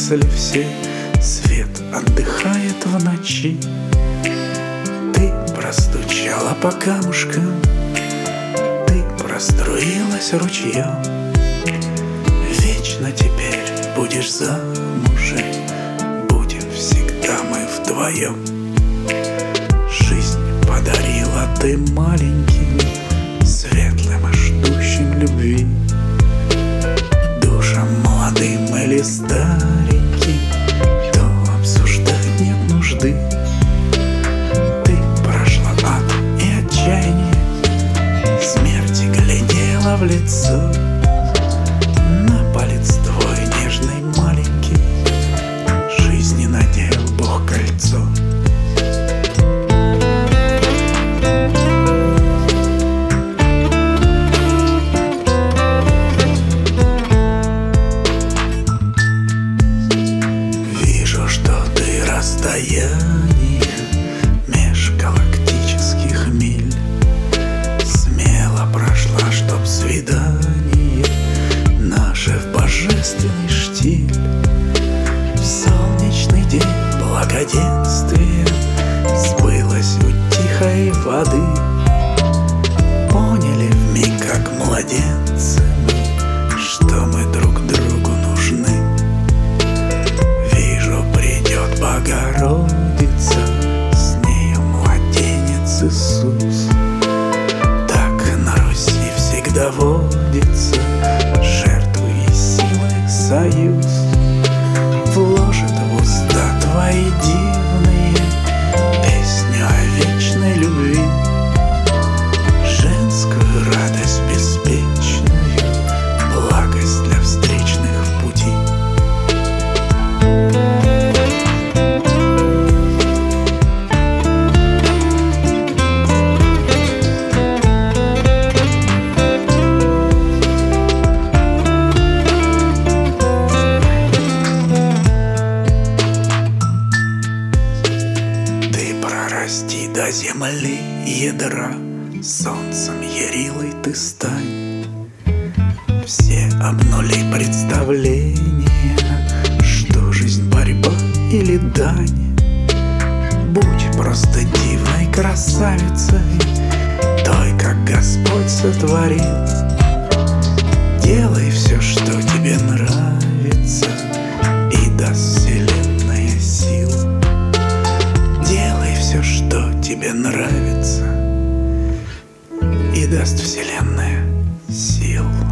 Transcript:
мысли все, свет отдыхает в ночи. Ты простучала по камушкам, ты проструилась ручьем. Вечно теперь будешь замужем, будем всегда мы вдвоем. Жизнь подарила ты маленьким, светлым и ждущим любви. Душам молодым или стареньким, то обсуждать нет нужды. Ты прошла ад и отчаяние, смерти глядела в лицо. На палец твой нежный маленький жизни надел Бог кольцо. Расстояние межгалактических миль смело прошла, чтоб свидание наше в божественный штиль. В солнечный день благоденствия сбылось у тихой воды. Поняли вмиг, как младенцы мы, что мы друг другу нужны. Богородица, с нею младенец Иисус. Так на Руси всегда водится жертвы и силы союз. Вложит в уста твои дивные песню о вечной любви, женскую радость беспечную, благость для встречных в пути. Расти до земли ядра, солнцем ярилой ты стань. Все обнули представление, что жизнь борьба или дань. Будь просто дивной красавицей, той, как Господь сотворил. Делай все, что тебе нравится, и даст вселенная сил. Все, что тебе нравится, и даст вселенная сил.